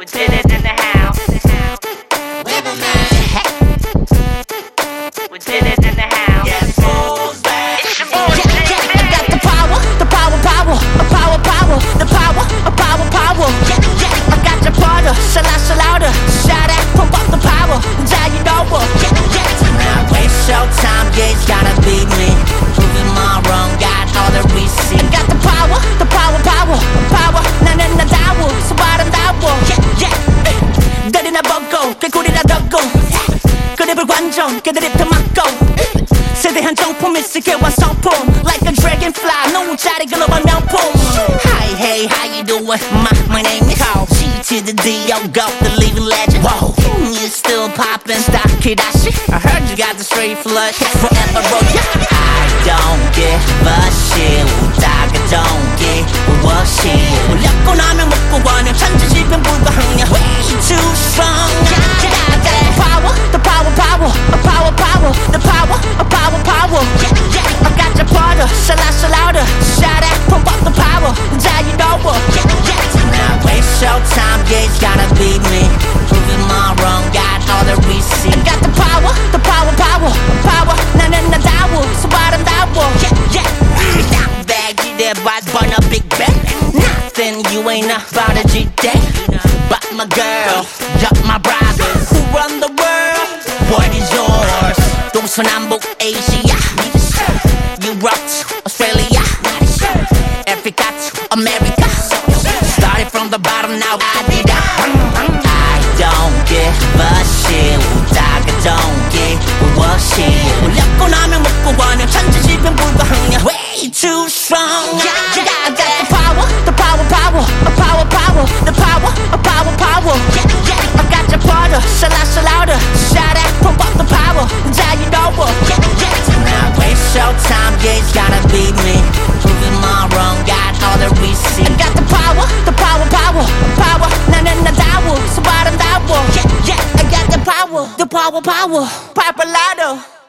We did it in the house. We did it in the house. It's your boy, I got the power, the power, power, the power, I got your brother, shout louder, shout out, pump up the power, now you know what. Now it's showtime, yeah, it's gotta be me. Proving my wrong, got all the receipts. I got the power, 나는 나다워, 소바란다워. 때리나 벗고, 개꿀이나 덮고. 그립을 관전, 깨드립도 막고. 세대한 정품이 세계와 성품. Like a dragonfly, 노자리 글로벌 명품. Hi, hey, how you doing? My name is Carl. G to the D, oh, go, the living legend. Whoa, you still poppin', stop Kidashi. I heard you got the straight flush, forever roll. I don't give a shit. 웃다가 don't give a shit. 올렸고 나면 먹고 원해 천지지변 불가항력. Way too strong. I got that power, the power, the power. I got your brother, shout louder, shout out, pump up the power, now you know what. Now it's showtime, yeah, it's gotta be me. Proving my wrong, got all the receipts. I got the power, 나는 나다워, 소바란다워. Baggy, their boys burn a big bang. Nothing you ain't about a G-Day. But my girl, got my brothers who run the world. What is yours? 동서남북 Asia, Europe to Australia, Africa to America. Started from the bottom, now I did that. I don't give a shit. 웃다가 don't give a shit. 올렸고 나면 먹고 원해 천지지변 불가항력. Way too strong. I got that power, the power, the power. I got your brother, shout louder, shout out, pump up the power, now you know what. Now it's showtime, yeah, it's gotta be me. Proving my wrong, got all the receipts. I got the power, 나는 나다워, 소바란다워. I got the power, Papalado.